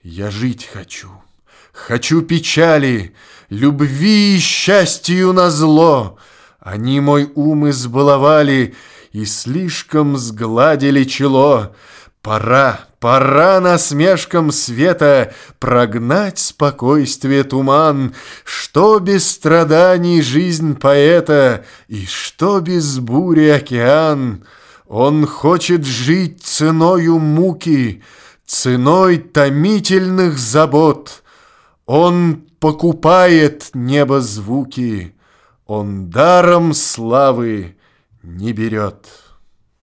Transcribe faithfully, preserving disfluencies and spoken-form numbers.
Я жить хочу, хочу печали, любви и счастью назло. Они мой ум избаловали и слишком сгладили чело. Пора, пора насмешкам света прогнать спокойствие туман. Что без страданий жизнь поэта, и что без бури океан. Он хочет жить ценою муки, ценой томительных забот. Он покупает небо звуки, он даром славы не берет.